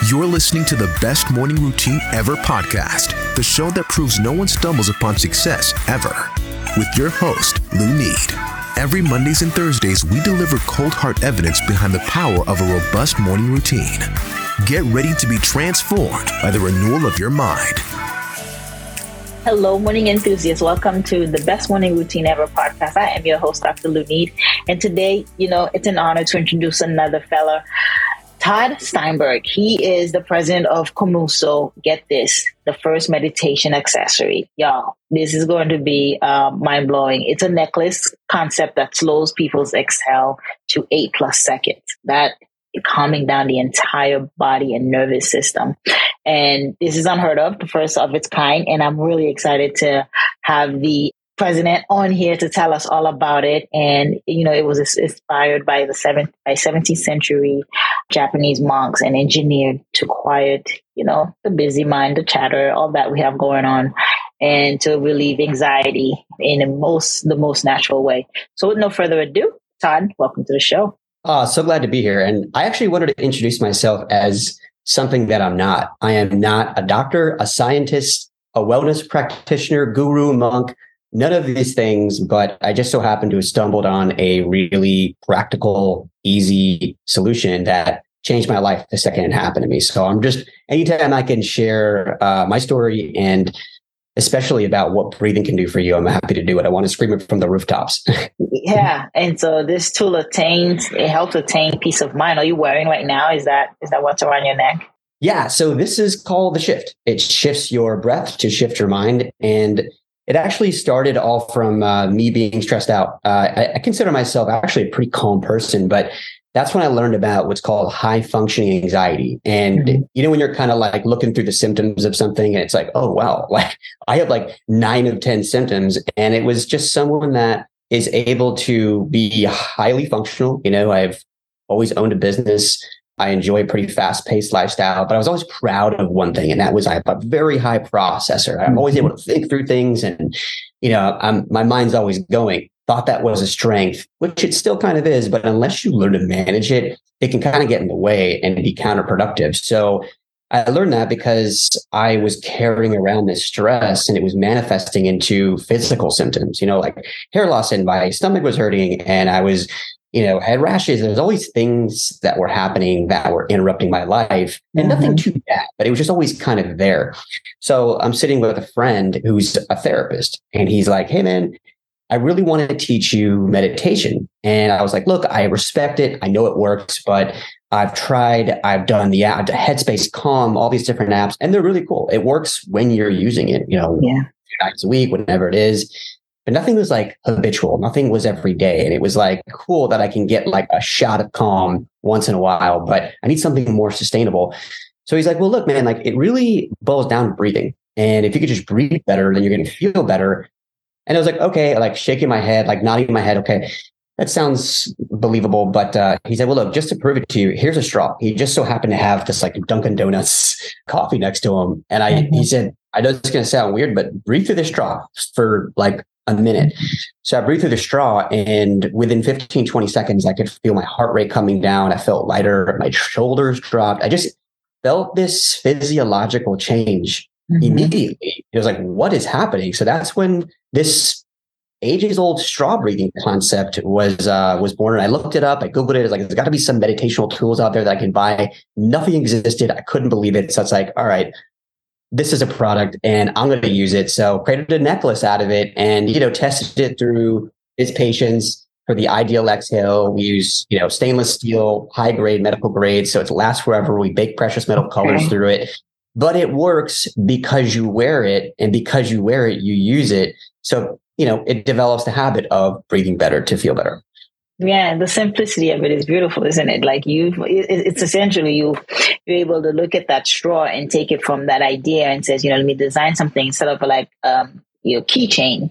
You're listening to the Best Morning Routine Ever podcast, the show that proves no one stumbles upon success ever. With your host, Lou Need. Every Mondays and Thursdays, we deliver cold hard evidence behind the power of a robust morning routine. Get ready to be transformed by the renewal of your mind. Hello, morning enthusiasts. Welcome to the Best Morning Routine Ever podcast. I am your host, Dr. Lou Need. And today, it's an honor to introduce another fella, Todd Steinberg. He is the president of Komuso. Get this, the first meditation accessory. Y'all, this is going to be mind-blowing. It's a necklace concept that slows people's exhale to 8+ seconds. That calming down the entire body and nervous system. And this is unheard of, the first of its kind. And I'm really excited to have the president on here to tell us all about it. And, it was inspired by 17th century Japanese monks and engineered to quiet, the busy mind, the chatter, all that we have going on, and to relieve anxiety in the most natural way. So with no further ado, Todd, welcome to the show. So glad to be here. And I actually wanted to introduce myself as something that I'm not. I am not a doctor, a scientist, a wellness practitioner, guru, monk, none of these things, but I just so happened to have stumbled on a really practical, easy solution that changed my life the second it happened to me. So I'm just, anytime I can share my story and especially about what breathing can do for you, I'm happy to do it. I want to scream it from the rooftops. Yeah. And so this tool helps attain peace of mind. Are you wearing right now? Is that what's around your neck? Yeah. So this is called the Shift. It shifts your breath to shift your mind. And it actually started all from me being stressed out. I consider myself actually a pretty calm person, but that's when I learned about what's called high functioning anxiety. And, when you're kind of like looking through the symptoms of something and it's like, oh, wow, like I have like 9 of 10 symptoms. And it was just someone that is able to be highly functional. I've always owned a business. I enjoy a pretty fast paced lifestyle, but I was always proud of one thing. And that was I have a very high processor. I'm always able to think through things and, my mind's always going. Thought that was a strength, which it still kind of is. But unless you learn to manage it, it can kind of get in the way and be counterproductive. So I learned that because I was carrying around this stress and it was manifesting into physical symptoms, like hair loss and my stomach was hurting and I was, had rashes. There's always things that were happening that were interrupting my life and nothing too bad, but it was just always kind of there. So I'm sitting with a friend who's a therapist and he's like, hey man, I really want to teach you meditation. And I was like, look, I respect it. I know it works, but I've done the app, Headspace, Calm, all these different apps, and they're really cool. It works when you're using it, 2 nights a week, whenever it is. But nothing was like habitual. Nothing was every day. And it was like cool that I can get like a shot of calm once in a while, but I need something more sustainable. So he's like, well, look, man, like it really boils down to breathing. And if you could just breathe better, then you're going to feel better. And I was like, okay, like shaking my head, like nodding my head. Okay, that sounds believable. But he said, well, look, just to prove it to you, here's a straw. He just so happened to have this like Dunkin' Donuts coffee next to him. And he said, I know it's going to sound weird, but breathe through the straw for like a minute. So I breathed through the straw and within 15, 20 seconds, I could feel my heart rate coming down. I felt lighter. My shoulders dropped. I just felt this physiological change immediately. It was like, what is happening? So that's when this ages old straw breathing concept was born. And I looked it up. I Googled it. It's like, there's got to be some meditational tools out there that I can buy. Nothing existed. I couldn't believe it. So it's like, all right, this is a product and I'm going to use it. So created a necklace out of it and, tested it through his patients for the ideal exhale. We use, stainless steel, high grade, medical grade. So it lasts forever. We bake precious metal colors through it, but it works because you wear it, and because you wear it, you use it. So, it develops the habit of breathing better to feel better. Yeah, the simplicity of it is beautiful, isn't it? Like it's essentially you're able to look at that straw and take it from that idea and says, let me design something instead of like keychain.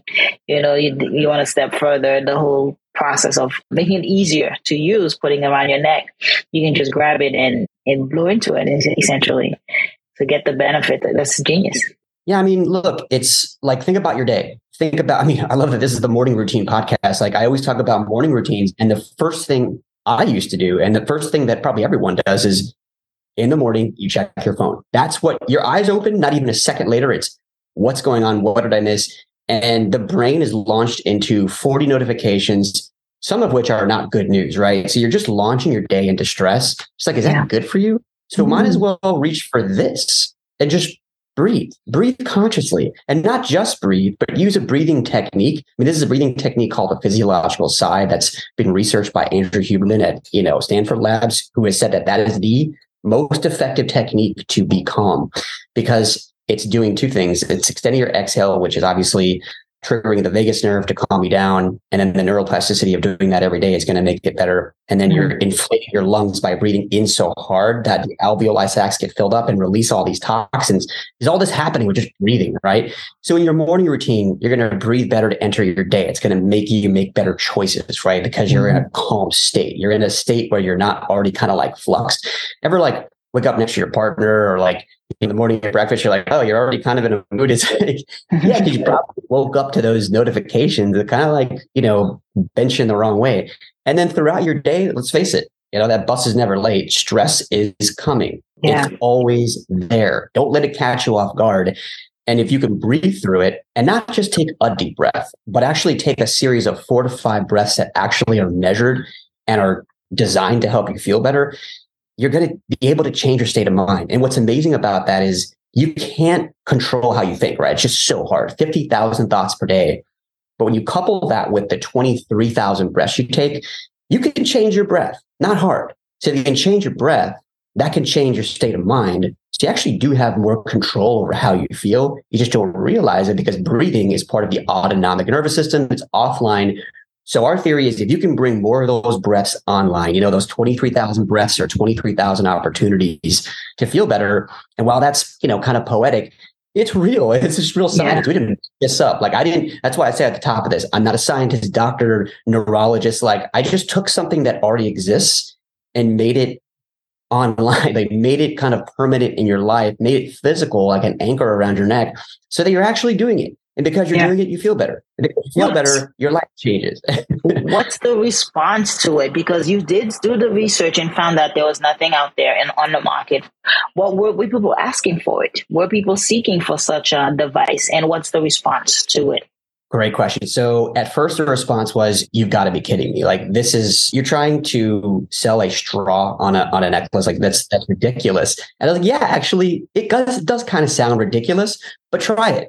You want to step further. The whole process of making it easier to use, putting it around your neck, you can just grab it and blow into it essentially to get the benefit. That's genius. Yeah, I mean, look, it's like, think about your day. I love that this is the morning routine podcast. Like I always talk about morning routines. And the first thing I used to do, and the first thing that probably everyone does, is in the morning, you check your phone. That's what your eyes open, not even a second later. It's what's going on? What did I miss? And the brain is launched into 40 notifications, some of which are not good news, right? So you're just launching your day into stress. It's like, is that good for you? So might as well reach for this and just breathe consciously, and not just breathe, but use a breathing technique. I mean, this is a breathing technique called the physiological sigh that's been researched by Andrew Huberman at, Stanford Labs, who has said that is the most effective technique to be calm, because it's doing two things. It's extending your exhale, which is obviously triggering the vagus nerve to calm you down. And then the neuroplasticity of doing that every day is going to make it better. And then you're inflating your lungs by breathing in so hard that the alveoli sacs get filled up and release all these toxins. There's all this happening with just breathing, right? So in your morning routine, you're going to breathe better to enter your day. It's going to make you make better choices, right? Because you're in a calm state. You're in a state where you're not already kind of like fluxed. Ever like wake up next to your partner, or like in the morning at breakfast, you're like, oh, you're already kind of in a mood. It's like, yeah, because you probably woke up to those notifications that kind of like, bench in the wrong way. And then throughout your day, let's face it, that bus is never late. Stress is coming. Yeah. It's always there. Don't let it catch you off guard. And if you can breathe through it and not just take a deep breath, but actually take a series of 4 to 5 breaths that actually are measured and are designed to help you feel better, you're going to be able to change your state of mind. And what's amazing about that is you can't control how you think, right? It's just so hard. 50,000 thoughts per day. But when you couple that with the 23,000 breaths you take, you can change your breath. Not hard. So if you can change your breath, that can change your state of mind. So you actually do have more control over how you feel. You just don't realize it because breathing is part of the autonomic nervous system. It's offline. So our theory is if you can bring more of those breaths online, those 23,000 breaths or 23,000 opportunities to feel better. And while that's, kind of poetic, it's real. It's just real science. Yeah. We didn't make this up. That's why I say at the top of this, I'm not a scientist, doctor, neurologist. I just took something that already exists and made it online, made it kind of permanent in your life, made it physical, like an anchor around your neck so that you're actually doing it. And because you're doing it, you feel better. And if you feel better, your life changes. What's the response to it? Because you did do the research and found that there was nothing out there and on the market. What were people asking for it? Were people seeking for such a device? And what's the response to it? Great question. So at first the response was, you've got to be kidding me. You're trying to sell a straw on a necklace. That's ridiculous. And I was like, yeah, actually it does kind of sound ridiculous, but try it.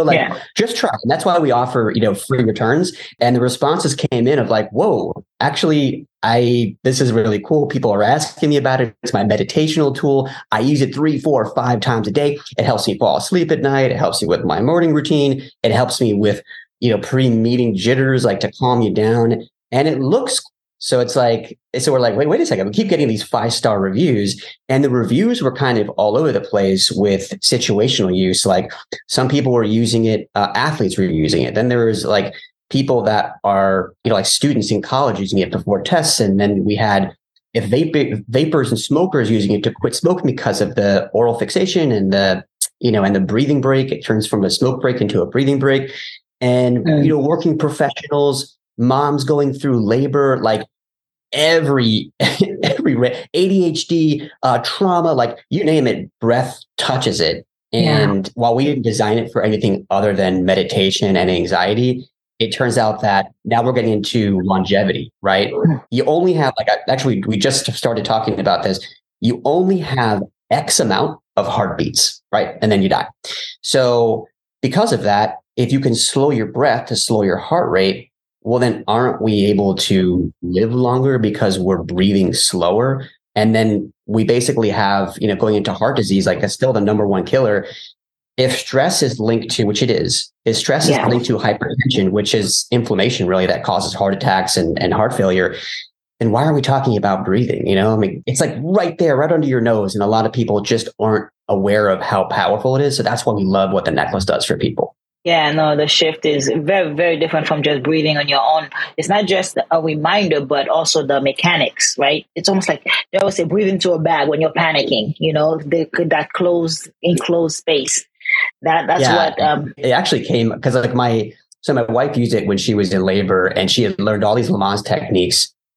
Just try. And that's why we offer, free returns. And the responses came in of whoa, actually, this is really cool. People are asking me about it. It's my meditational tool. I use it 3, 4, 5 times a day. It helps me fall asleep at night. It helps me with my morning routine. It helps me with, pre-meeting jitters, to calm you down. And it looks cool. So we're like, wait a second. We keep getting these 5-star reviews, and the reviews were kind of all over the place with situational use. Some people were using it, athletes were using it. Then there was people that are, students in college using it before tests. And then we had vapors and smokers using it to quit smoking because of the oral fixation and and the breathing break. It turns from a smoke break into a breathing break. And, working professionals, moms going through labor, every ADHD, trauma, you name it, breath touches it. And while we didn't design it for anything other than meditation and anxiety, it turns out that now we're getting into longevity, right? You only have we just started talking about this. You only have X amount of heartbeats, right? And then you die. So because of that, if you can slow your breath to slow your heart rate, well, then aren't we able to live longer because we're breathing slower? And then we basically have, going into heart disease, that's still the number one killer. If stress is linked to, which it is stress is linked to hypertension, which is inflammation really that causes heart attacks and heart failure, then why are we talking about breathing? It's right there, right under your nose. And a lot of people just aren't aware of how powerful it is. So that's why we love what the necklace does for people. Yeah, no, the shift is very, very different from just breathing on your own. It's not just a reminder, but also the mechanics, right? It's almost like they always say, breathe into a bag when you're panicking, that enclosed space. That's what. It actually came because my wife used it when she was in labor, and she had learned all these Lamaze techniques.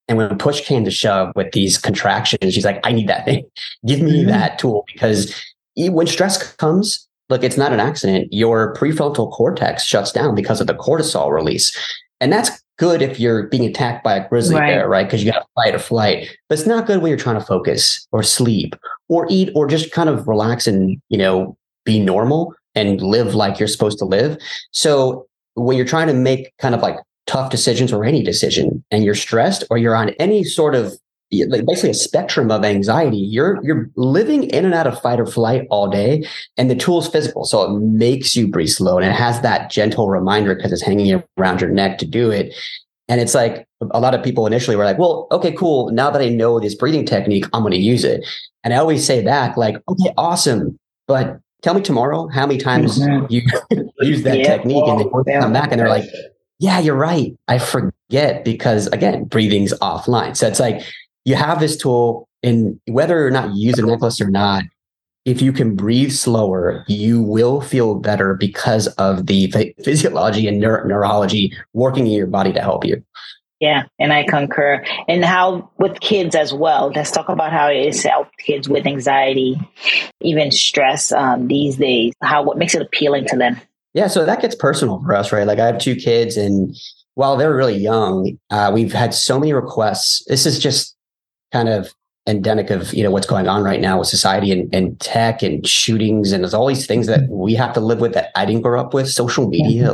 And when push came to shove with these contractions, she's like, I need that thing. Give me that tool, because when stress comes, look, it's not an accident. Your prefrontal cortex shuts down because of the cortisol release. And that's good if you're being attacked by a grizzly bear, right? Because you got to fight or flight. But it's not good when you're trying to focus or sleep or eat or just kind of relax and, be normal and live like you're supposed to live. So when you're trying to make kind of like tough decisions or any decision and you're stressed or you're on any sort of basically a spectrum of anxiety, you're living in and out of fight or flight all day, and the tool is physical. So it makes you breathe slow, and it has that gentle reminder because it's hanging around your neck to do it. And it's like a lot of people initially were like, well, okay, cool. Now that I know this breathing technique, I'm going to use it. And I always say back like, okay, awesome. But tell me tomorrow how many times you use that technique, and they come back and they're like, yeah, you're right. I forget because, again, breathing's offline. So it's like, you have this tool, and whether or not you use a necklace or not, if you can breathe slower, you will feel better because of the physiology and neurology working in your body to help you. Yeah, and I concur. And how with kids as well, let's talk about how it is to help kids with anxiety, even stress these days, what makes it appealing to them. Yeah, so that gets personal for us, right? Like I have 2 kids, and while they're really young, we've had so many requests. This is just kind of endemic of, what's going on right now with society and tech and shootings. And there's all these things that we have to live with that I didn't grow up with, social media.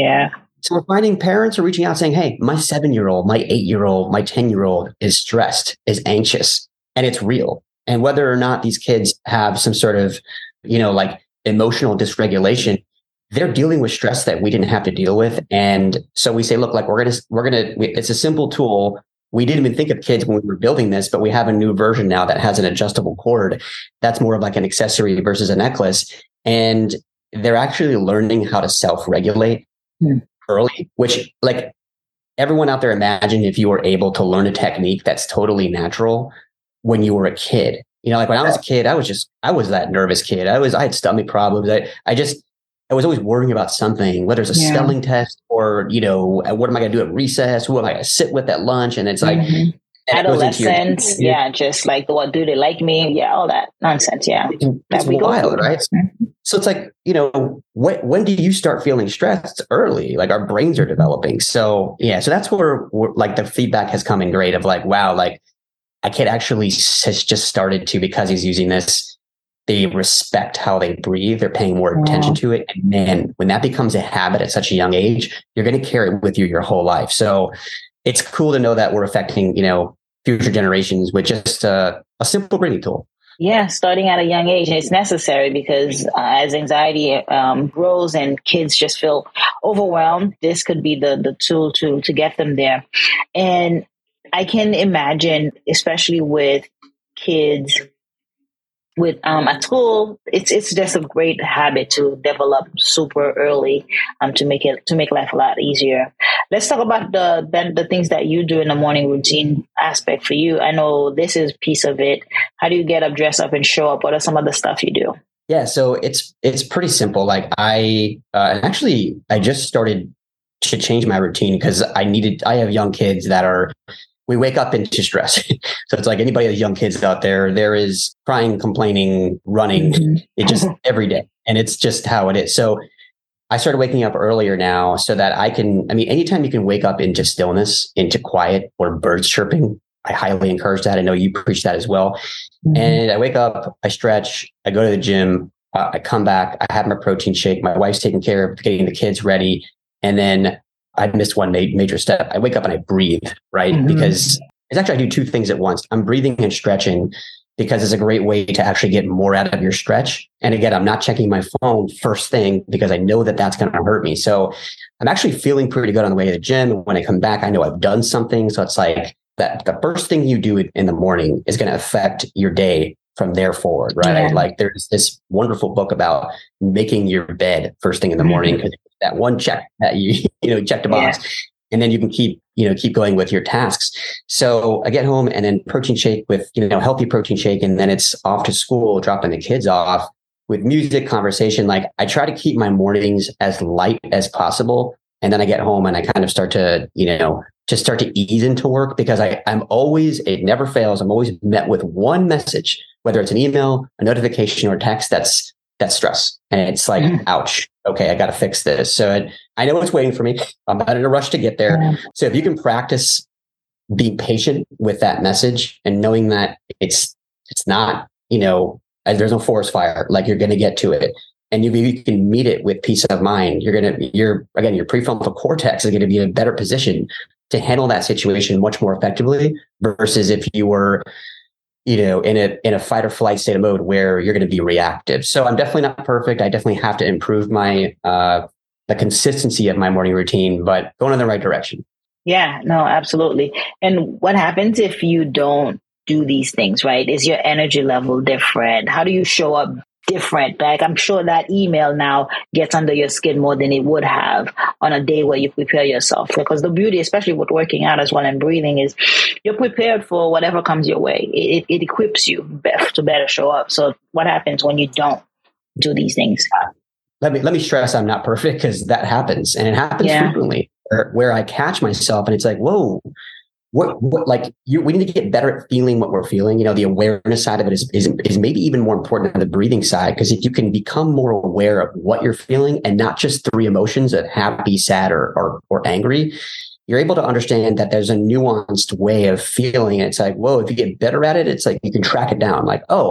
So we're finding parents are reaching out saying, hey, my 7-year-old, my 8-year-old, my 10-year-old is stressed, is anxious, and it's real. And whether or not these kids have some sort of, like emotional dysregulation, they're dealing with stress that we didn't have to deal with. And so we say, look, like it's a simple tool. We didn't even think of kids when we were building this, but we have a new version now that has an adjustable cord. That's more of like an accessory versus a necklace. And they're actually learning how to self-regulate early, which, like, everyone out there, imagine if you were able to learn a technique that's totally natural when you were a kid. Like when I was a kid, I was that nervous kid. I had stomach problems. I was always worrying about something, whether it's a spelling test or, what am I going to do at recess? Who am I going to sit with at lunch? And it's like adolescence. Just like, what, do they like me? Yeah, all that nonsense. Yeah. It's wild, right? So it's like, when do you start feeling stressed? Early, like our brains are developing. So so that's where like the feedback has come in great of like, wow, like a kid actually has just started to, because he's using this, they respect how they breathe. They're paying more attention to it. And man, when that becomes a habit at such a young age, you're going to carry it with you your whole life. So it's cool to know that we're affecting, future generations with just a simple breathing tool. Yeah, starting at a young age. And it's necessary because as anxiety grows and kids just feel overwhelmed, this could be the tool to get them there. And I can imagine, especially with kids, with at school, it's just a great habit to develop super early to make life a lot easier. Let's talk about the things that you do in the morning routine aspect for you. I know this is a piece of it. How do you get up, dress up, and show up? What are some of the stuff you do? Yeah, so it's pretty simple. Like I just started to change my routine because I have young kids that we wake up into stress. So it's like anybody with young kids out there is crying, complaining, running, it just every day. And it's just how it is. So I started waking up earlier now so that anytime you can wake up into stillness, into quiet or birds chirping, I highly encourage that. I know you preach that as well. And I wake up, I stretch, I go to the gym, I come back, I have my protein shake. My wife's taking care of getting the kids ready. And then I missed one major step. I wake up and I breathe, right? Because it's actually, I do 2 things at once. I'm breathing and stretching because it's a great way to actually get more out of your stretch. And again, I'm not checking my phone first thing because I know that that's going to hurt me. So I'm actually feeling pretty good on the way to the gym. When I come back, I know I've done something. So it's like that the first thing you do in the morning is going to affect your day from there forward, right? Yeah. Like there's this wonderful book about making your bed first thing in the morning, because that one check that you check the box, and then you can keep going with your tasks. So I get home and then protein shake with, healthy protein shake. And then it's off to school, dropping the kids off with music, conversation. Like I try to keep my mornings as light as possible. And then I get home and I kind of start to, to start to ease into work because I'm always, it never fails. I'm always met with one message, whether it's an email, a notification, or a text that's stress. And it's like, ouch, okay, I got to fix this. So I know it's waiting for me. I'm not in a rush to get there. So if you can practice being patient with that message and knowing that it's not, there's no forest fire, like you're going to get to it. And you can meet it with peace of mind. Your prefrontal cortex is going to be in a better position to handle that situation much more effectively versus if you were, in a fight or flight state of mode where you're going to be reactive. So I'm definitely not perfect. I definitely have to improve my, the consistency of my morning routine, but going in the right direction. Yeah, no, absolutely. And what happens if you don't do these things, right? Is your energy level different? How do you show up different? Like, I'm sure that email now gets under your skin more than it would have on a day where you prepare yourself. Because the beauty, especially with working out as well and breathing, is you're prepared for whatever comes your way. It equips you to better show up. So what happens when you don't do these things? Let me stress I'm not perfect because that happens, and it happens frequently where I catch myself and it's like, whoa, what we need to get better at feeling what we're feeling. The awareness side of it is maybe even more important than the breathing side, because if you can become more aware of what you're feeling and not just three emotions of happy, sad, or angry, you're able to understand that there's a nuanced way of feeling. And it's like, whoa, if you get better at it, it's like you can track it down. Like, oh,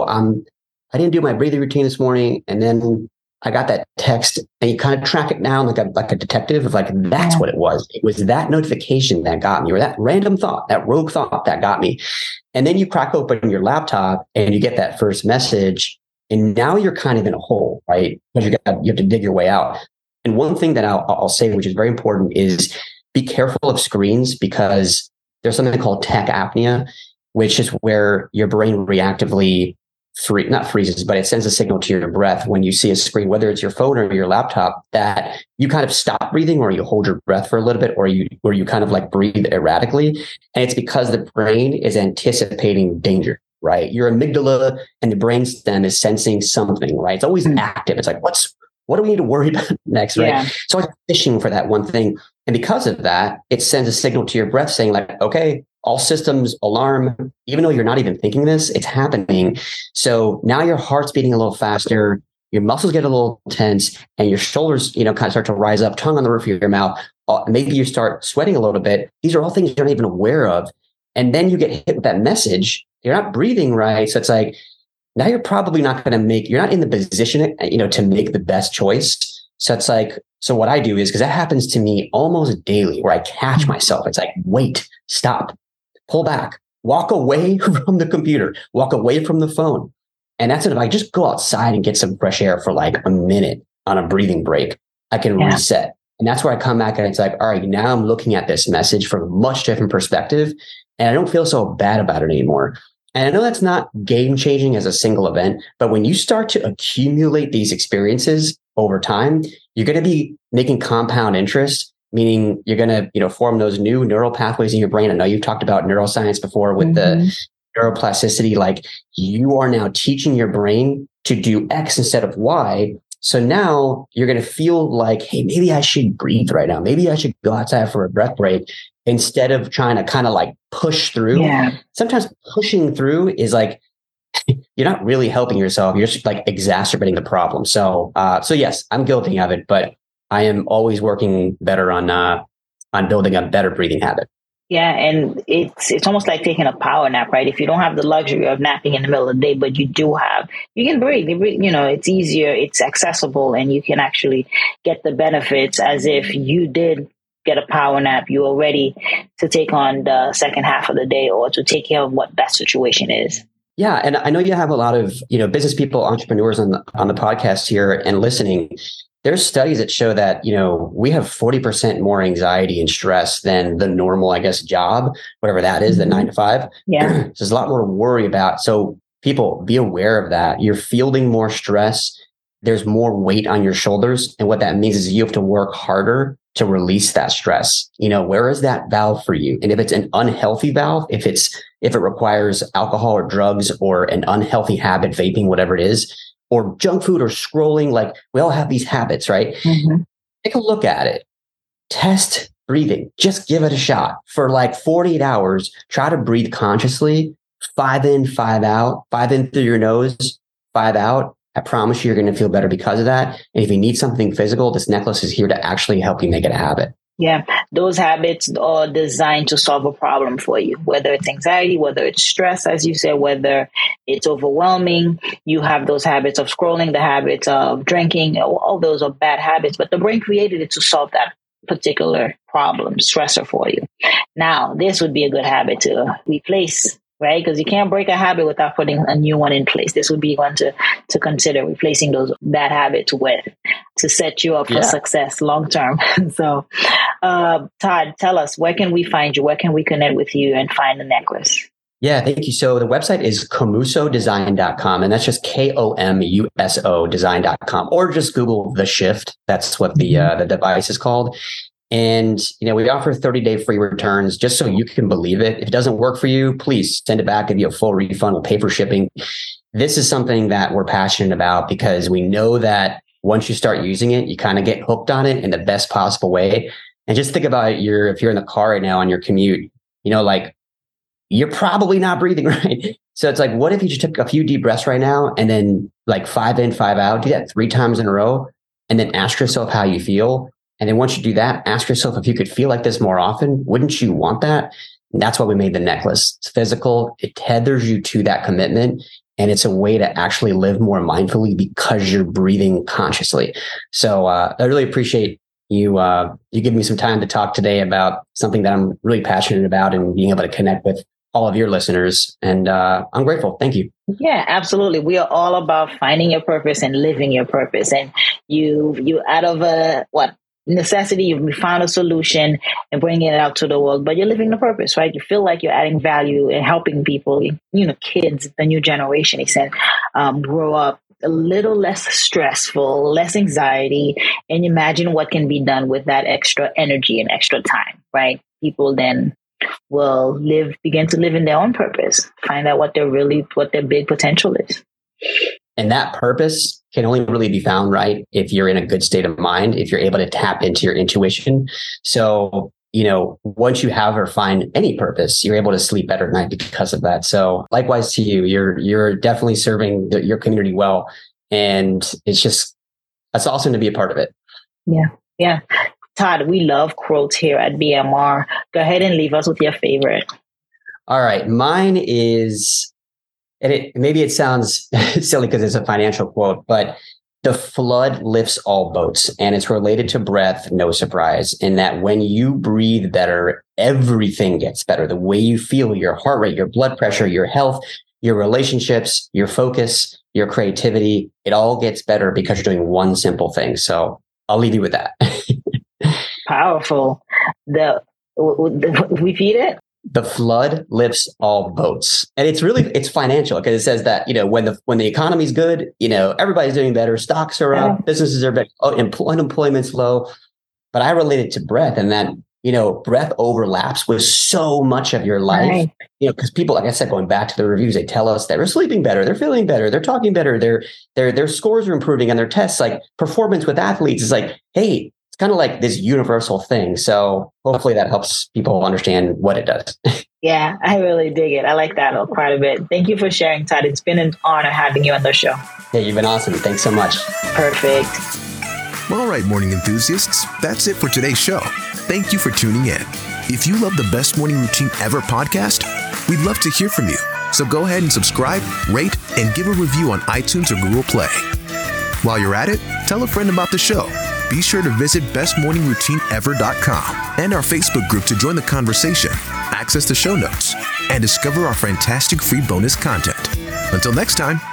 I didn't do my breathing routine this morning, and then I got that text, and you kind of track it down like a detective of like, that's what it was. It was that notification that got me, or that random thought, that rogue thought that got me. And then you crack open your laptop and you get that first message, and now you're kind of in a hole, right? Because you have to dig your way out. And one thing that I'll say, which is very important, is be careful of screens, because there's something called tech apnea, which is where your brain reactively not freezes, but it sends a signal to your breath when you see a screen, whether it's your phone or your laptop, that you kind of stop breathing, or you hold your breath for a little bit, or you kind of like breathe erratically. And it's because the brain is anticipating danger, right? Your amygdala and the brainstem is sensing something, right? It's always active. It's like, what do we need to worry about next, right? Yeah. So it's fishing for that one thing. And because of that, it sends a signal to your breath saying like, okay, all systems alarm, even though you're not even thinking this, it's happening. So now your heart's beating a little faster, your muscles get a little tense, and your shoulders, kind of start to rise up, tongue on the roof of your mouth. Maybe you start sweating a little bit. These are all things you're not even aware of. And then you get hit with that message. You're not breathing right. So it's like, now you're probably not going to you're not in the position, to make the best choice. So it's like, so what I do is, because that happens to me almost daily, where I catch myself. It's like, wait, stop. Pull back, walk away from the computer, walk away from the phone. And that's it. If I just go outside and get some fresh air for like a minute on a breathing break, I can reset. And that's where I come back and it's like, all right, now I'm looking at this message from a much different perspective, and I don't feel so bad about it anymore. And I know that's not game changing as a single event, but when you start to accumulate these experiences over time, you're going to be making compound interest, meaning you're going to, form those new neural pathways in your brain. I know you've talked about neuroscience before with the neuroplasticity. Like, you are now teaching your brain to do X instead of Y. So now you're going to feel like, hey, maybe I should breathe right now. Maybe I should go outside for a breath break instead of trying to kind of like push through. Yeah. Sometimes pushing through is like, you're not really helping yourself. You're just like exacerbating the problem. So yes, I'm guilty of it, but I am always working better on building a better breathing habit. Yeah, and it's almost like taking a power nap, right? If you don't have the luxury of napping in the middle of the day, but you can breathe. It's easier, it's accessible, and you can actually get the benefits as if you did get a power nap. You are ready to take on the second half of the day or to take care of what that situation is. Yeah, and I know you have a lot of business people, entrepreneurs on the podcast here and listening. There's studies that show that, we have 40% more anxiety and stress than the normal, I guess, job, whatever that is, the 9 to 5. Yeah. So there's a lot more to worry about. So people, be aware of that. You're fielding more stress. There's more weight on your shoulders. And what that means is you have to work harder to release that stress. Where is that valve for you? And if it's an unhealthy valve, if it requires alcohol or drugs or an unhealthy habit, vaping, whatever it is, or junk food or scrolling, like we all have these habits, right? Mm-hmm. Take a look at it. Test breathing. Just give it a shot for like 48 hours. Try to breathe consciously, 5 in, 5 out, 5 in through your nose, 5 out. I promise you, you're going to feel better because of that. And if you need something physical, this necklace is here to actually help you make it a habit. Yeah, those habits are designed to solve a problem for you, whether it's anxiety, whether it's stress, as you said, whether it's overwhelming. You have those habits of scrolling, the habits of drinking, all those are bad habits, but the brain created it to solve that particular problem, stressor for you. Now, this would be a good habit to replace, right? Because you can't break a habit without putting a new one in place. This would be one to consider replacing those bad habits with to set you up for success long term. So, Todd, tell us, where can we find you? Where can we connect with you and find the necklace? Yeah, thank you. So the website is komusodesign.com, and that's just KOMUSO design.com, or just Google The Shift. That's what the device is called. And, we offer 30-day free returns just so you can believe it. If it doesn't work for you, please send it back, give you a full refund, we'll pay for shipping. This is something that we're passionate about because we know that once you start using it, you kind of get hooked on it in the best possible way. And just think about if you're in the car right now on your commute, you're probably not breathing right. So it's like, what if you just took a few deep breaths right now and then like 5 in, 5 out, do that 3 times in a row, and then ask yourself how you feel. And then once you do that, ask yourself if you could feel like this more often. Wouldn't you want that? And that's why we made the necklace. It's physical. It tethers you to that commitment. And it's a way to actually live more mindfully because you're breathing consciously. So I really appreciate you giving me some time to talk today about something that I'm really passionate about and being able to connect with all of your listeners. And I'm grateful. Thank you. Yeah, absolutely. We are all about finding your purpose and living your purpose. And you out of necessity, you found a solution and bringing it out to the world, but you're living the purpose, right? You feel like you're adding value and helping people, kids, the new generation, he said, grow up a little less stressful, less anxiety, and imagine what can be done with that extra energy and extra time, right? People then will begin to live in their own purpose, find out what their big potential is. And that purpose can only really be found, right, if you're in a good state of mind, if you're able to tap into your intuition. So, once you have or find any purpose, you're able to sleep better at night because of that. So likewise to you, you're definitely serving your community well. And it's awesome to be a part of it. Yeah. Yeah. Todd, we love quotes here at BMR. Go ahead and leave us with your favorite. All right. Mine is, and maybe it sounds silly because it's a financial quote, but the flood lifts all boats, and it's related to breath. No surprise in that when you breathe better, everything gets better. The way you feel, your heart rate, your blood pressure, your health, your relationships, your focus, your creativity, it all gets better because you're doing one simple thing. So I'll leave you with that. Powerful. Repeat it. The flood lifts all boats. And it's financial because it says that, when the economy's good, everybody's doing better. Stocks are up, businesses are better, unemployment's low. But I relate it to breath, and that, breath overlaps with so much of your life, right. Because people, like I said, going back to the reviews, they tell us that they're sleeping better, they're feeling better, they're talking better, their scores are improving on their tests. Like performance with athletes is like, hey, it's kind of like this universal thing. So hopefully that helps people understand what it does. Yeah, I really dig it. I like that quite a bit. Thank you for sharing, Todd. It's been an honor having you on the show. Yeah, you've been awesome. Thanks so much. Perfect. All right, morning enthusiasts, that's it for today's show. Thank you for tuning in. If you love the Best Morning Routine Ever podcast, we'd love to hear from you. So go ahead and subscribe, rate, and give a review on iTunes or Google Play. While you're at it, tell a friend about the show. Be sure to visit bestmorningroutineever.com and our Facebook group to join the conversation, access the show notes, and discover our fantastic free bonus content. Until next time,